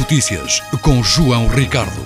Notícias com João Ricardo.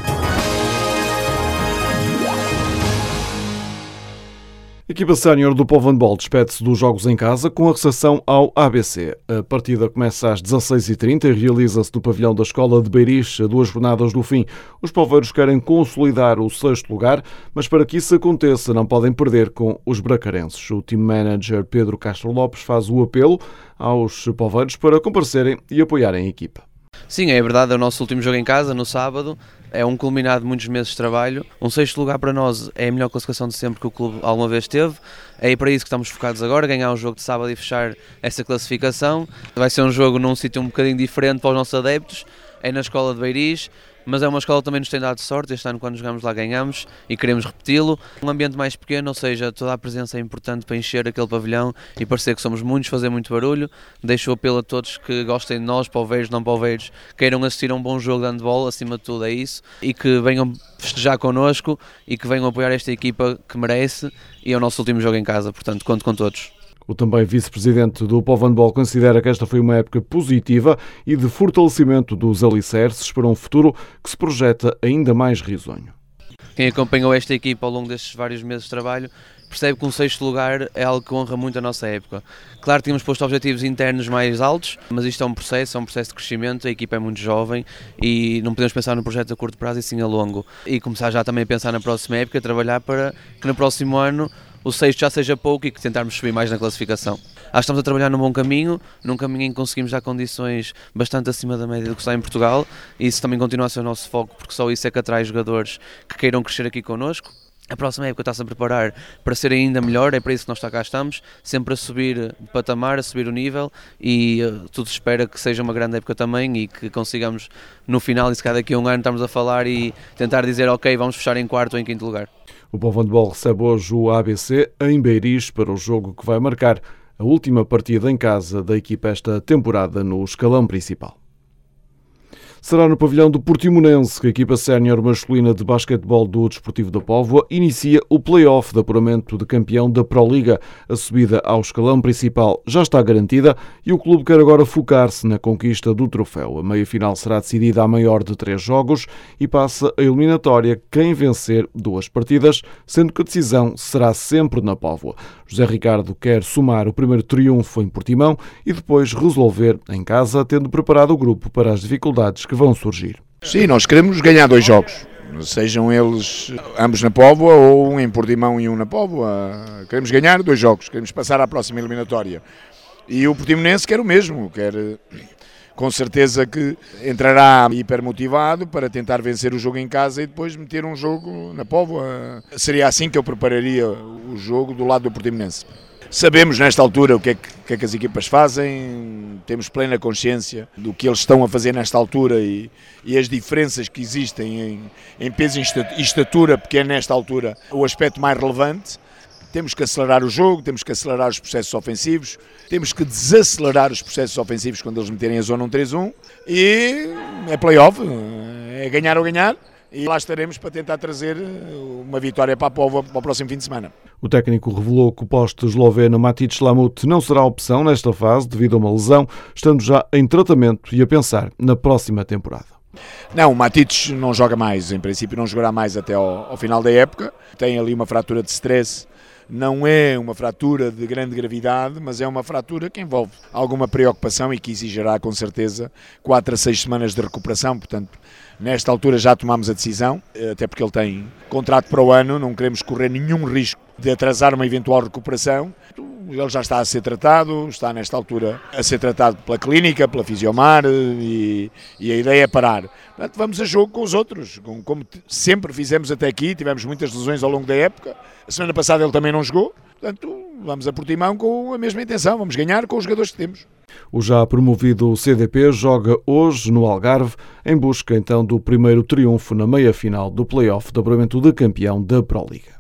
A equipa sénior do Povo Handball despede-se dos jogos em casa com a recepção ao ABC. A partida começa às 16h30 e realiza-se no pavilhão da Escola de Beiriz, a 2 jornadas do fim. Os poveiros querem consolidar o 6º lugar, mas para que isso aconteça não podem perder com os bracarenses. O team manager Pedro Castro Lopes faz o apelo aos poveiros para comparecerem e apoiarem a equipa. Sim, é verdade, é o nosso último jogo em casa, no sábado. É um culminado de muitos meses de trabalho. Um 6º lugar para nós é a melhor classificação de sempre que o clube alguma vez teve. É para isso que estamos focados agora, ganhar um jogo de sábado e fechar essa classificação. Vai ser um jogo num sítio um bocadinho diferente para os nossos adeptos, é na Escola de Beiriz, mas é uma escola que também nos tem dado sorte. Este ano, quando jogamos lá, ganhamos e queremos repeti-lo. Um ambiente mais pequeno, ou seja, toda a presença é importante para encher aquele pavilhão e parecer que somos muitos, fazer muito barulho. Deixo o apelo a todos que gostem de nós, poveiros, não poveiros, queiram assistir a um bom jogo de handball, acima de tudo é isso, e que venham festejar connosco e que venham apoiar esta equipa que merece, e é o nosso último jogo em casa, portanto conto com todos. O também vice-presidente do Povo Handball considera que esta foi uma época positiva e de fortalecimento dos alicerces para um futuro que se projeta ainda mais risonho. Quem acompanhou esta equipa ao longo destes vários meses de trabalho percebe que um 6º lugar é algo que honra muito a nossa época. Claro que tínhamos posto objetivos internos mais altos, mas isto é um processo de crescimento, a equipa é muito jovem e não podemos pensar no projeto a curto prazo e sim a longo. E começar já também a pensar na próxima época, trabalhar para que no próximo ano o 6º já seja pouco e que tentarmos subir mais na classificação. Acho que estamos a trabalhar num bom caminho, num caminho em que conseguimos dar condições bastante acima da média do que está em Portugal, e isso também continua a ser o nosso foco, porque só isso é que atrai jogadores que queiram crescer aqui connosco. A próxima época está-se a preparar para ser ainda melhor, é para isso que nós cá estamos, sempre a subir de patamar, a subir o nível, e tudo se espera que seja uma grande época também e que consigamos no final, e se calhar daqui a um ano estamos a falar e tentar dizer ok, vamos fechar em 4º ou em 5º lugar. O Povo Handball recebe hoje o ABC em Beiriz para o jogo que vai marcar a última partida em casa da equipa esta temporada no escalão principal. Será no pavilhão do Portimonense que a equipa sénior masculina de basquetebol do Desportivo da Póvoa inicia o play-off de apuramento de campeão da Proliga. A subida ao escalão principal já está garantida e o clube quer agora focar-se na conquista do troféu. A meia-final será decidida a maior de 3 jogos e passa a eliminatória quem vencer 2 partidas, sendo que a decisão será sempre na Póvoa. José Ricardo quer somar o primeiro triunfo em Portimão e depois resolver em casa, tendo preparado o grupo para as dificuldades que vão surgir. Sim, nós queremos ganhar 2 jogos, sejam eles ambos na Póvoa ou um em Portimão e um na Póvoa. Queremos ganhar 2 jogos, queremos passar à próxima eliminatória. E o Portimonense quer o mesmo, quer com certeza que entrará hipermotivado para tentar vencer o jogo em casa e depois meter um jogo na Póvoa. Seria assim que eu prepararia o jogo do lado do Portimonense. Sabemos nesta altura o que é que as equipas fazem, temos plena consciência do que eles estão a fazer nesta altura e as diferenças que existem em peso e estatura, porque é nesta altura o aspecto mais relevante. Temos que acelerar o jogo, temos que acelerar os processos ofensivos, temos que desacelerar os processos ofensivos quando eles meterem a zona 1-3-1 e é play-off, é ganhar ou ganhar. E lá estaremos para tentar trazer uma vitória para a Póvoa para o próximo fim de semana. O técnico revelou que o poste esloveno Matic Lamut não será opção nesta fase devido a uma lesão, estando já em tratamento e a pensar na próxima temporada. Não, o Matic não joga mais, em princípio não jogará mais até ao final da época. Tem ali uma fratura de stress, não é uma fratura de grande gravidade, mas é uma fratura que envolve alguma preocupação e que exigirá com certeza 4 a 6 semanas de recuperação, portanto nesta altura já tomámos a decisão, até porque ele tem contrato para o ano, não queremos correr nenhum risco de atrasar uma eventual recuperação. Ele já está a ser tratado, está nesta altura a ser tratado pela clínica, pela Fisiomar e a ideia é parar. Portanto, vamos a jogo com os outros, como sempre fizemos até aqui, tivemos muitas lesões ao longo da época. A semana passada ele também não jogou, portanto vamos a Portimão com a mesma intenção, vamos ganhar com os jogadores que temos. O já promovido CDP joga hoje no Algarve, em busca então do primeiro triunfo na meia-final do play-off de apuramento de campeão da Proliga.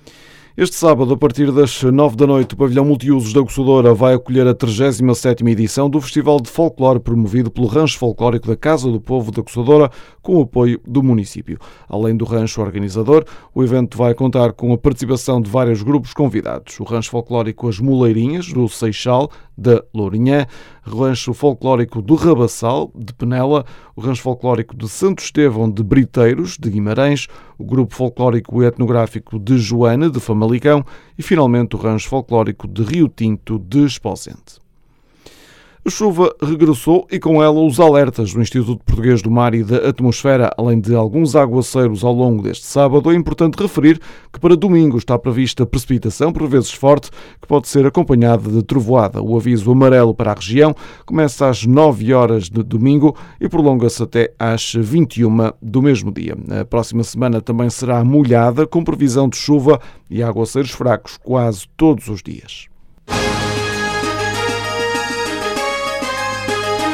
Este sábado, a partir das 9 da noite, o pavilhão multiusos da Coçadora vai acolher a 37ª edição do Festival de Folclore promovido pelo Rancho Folclórico da Casa do Povo da Coçadora, com o apoio do município. Além do rancho organizador, o evento vai contar com a participação de vários grupos convidados. O Rancho Folclórico As Moleirinhas, do Seixal, da Lourinhã, Rancho Folclórico do Rabassal, de Penela, o Rancho Folclórico de Santo Estevão de Briteiros, de Guimarães, o Grupo Folclórico e Etnográfico de Joana, de Famalicão e, finalmente, o Rancho Folclórico de Rio Tinto, de Esposende. A chuva regressou e com ela os alertas do Instituto Português do Mar e da Atmosfera, além de alguns aguaceiros ao longo deste sábado. É importante referir que para domingo está prevista precipitação, por vezes forte, que pode ser acompanhada de trovoada. O aviso amarelo para a região começa às 9 horas de domingo e prolonga-se até às 21 do mesmo dia. A próxima semana também será molhada, com previsão de chuva e aguaceiros fracos quase todos os dias.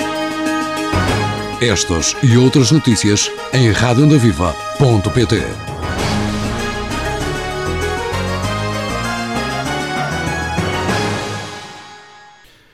Estas e outras notícias em radioondaviva.pt.